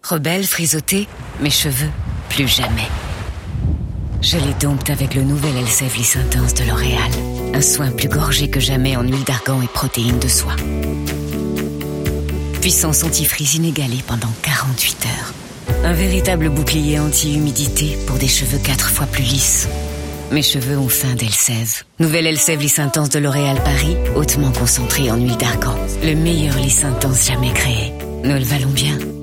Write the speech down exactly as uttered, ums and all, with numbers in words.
Rebelle, frisottée, mes cheveux, plus jamais. Je les dompte avec le nouvel Elseve Lisse Intense de L'Oréal. Un soin plus gorgé que jamais en huile d'argan et protéines de soie. Puissance anti-frizz inégalée pendant quarante-huit heures. Un véritable bouclier anti-humidité pour des cheveux quatre fois plus lisses. Mes cheveux ont faim d'Elseve. Nouvelle Elseve Lisse Intense de L'Oréal Paris, hautement concentré en huile d'argan. Le meilleur lisse intense jamais créé. Nous le valons bien.